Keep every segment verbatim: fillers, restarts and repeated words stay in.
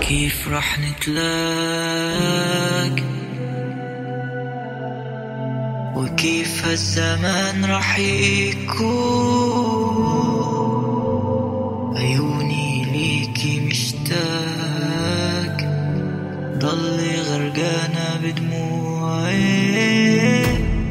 كيف رح نتلاقى وكيف هالزمان رح يكون. عيوني ليكي مشتاق ضلي غرقانة بدموعي،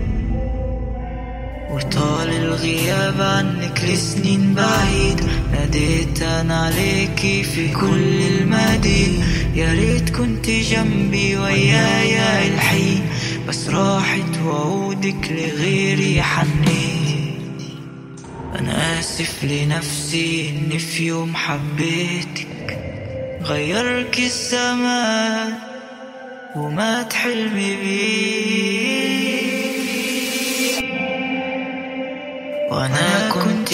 وطال الغياب عنك لسنين بعيد. ناديت أنا عليكي في كل المدينة، يا ريت كنت جنبي وياي الحين، بس راحت وعودك لغيري حنيت. أنا آسف لنفسي إني في يوم حبيتك، غيرك الزمان ومات حلمي بيك. وأنا كنت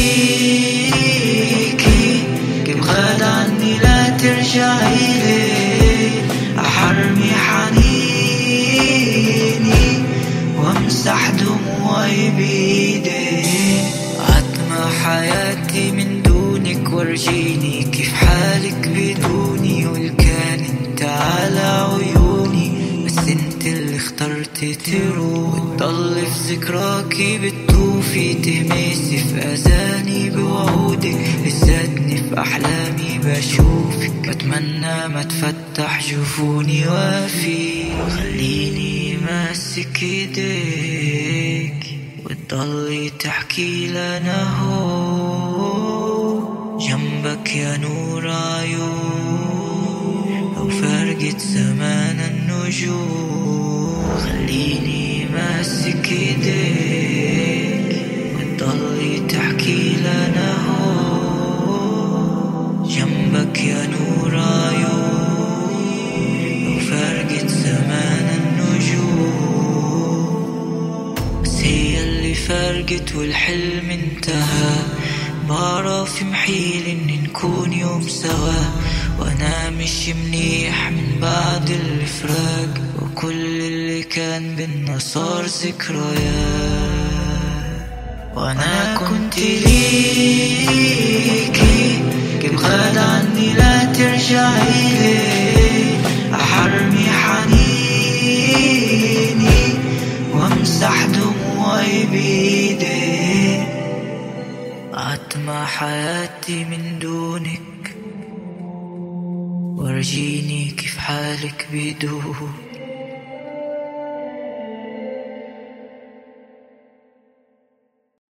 ليكي كيف غاد عني لا ترجعي لي، أحرمي حنيني وامسح دموعي بيدي. عتمة حياتي من دونك ورجيني كيف حالك بدوني، والكان انت على عيوني بس انت اللي اخترتي تروح. وتضل في ذكراكي بتطوفي تهمسي في اذاني بوعودك، لساتني في احلامي بشوفك. بتمنى ما تفتح جفوني وافي، خليني ماسك ايديك وتضلي تحكي لنا هو جنبك يا نور عيون. لو فرقت زمان النجوم خليني ماسك ايديك وتضلي تحكي لنا هو جنبك يا نور عيون. لو فرقت زمان النجوم بس هي اللي فرقت والحلم انتهى. بعرف محيل ان نكون يوم سوا، وانا مش منيح من بعد الفراق، وكل اللي كان بينا صار ذكريات. وانا كنت ليكي كيف غاد عني لا ترجعي لي، احرمي حنيني وامسح دموعي بيدي. عتمة حياتي من دونك ورجيني كيف حالك بدون.